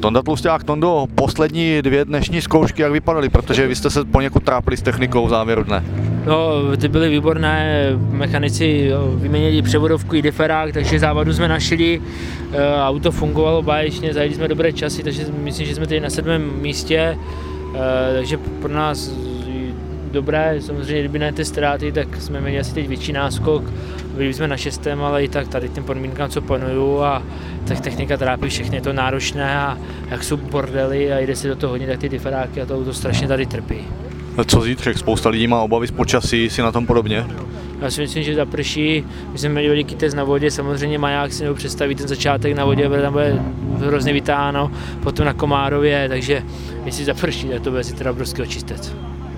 Tonda Tlusťák, Tondo, poslední 2 dnešní zkoušky, jak vypadaly, protože vy jste se poněkud trápili s technikou v závěru dne. No, ty byly výborné, mechanici vyměnili převodovku i diferák, takže závadu jsme našli, auto fungovalo báječně, zajeli jsme dobré časy, takže myslím, že jsme tady na 7. místě, takže pro nás dobré, samozřejmě kdyby ne ty ztráty, tak jsme měli asi teď větší náskok, byli jsme na 6., ale i tak tady těm podmínkám, co panují a tak technika trápí všechny, je to náročné a jak jsou bordely a jde si do toho hodně, tak ty diferáky a to auto strašně tady trpí. Co zítřek? Spousta lidí má obavy z počasí, si na tom podobně? Já si myslím, že zaprší, my jsme měli veliký test na vodě, samozřejmě maják si nebo představí ten začátek na vodě, protože tam bude hrozně vytáháno, potom na Komárově, takže jestli zaprší, tak to bude si teda obrovský očistec.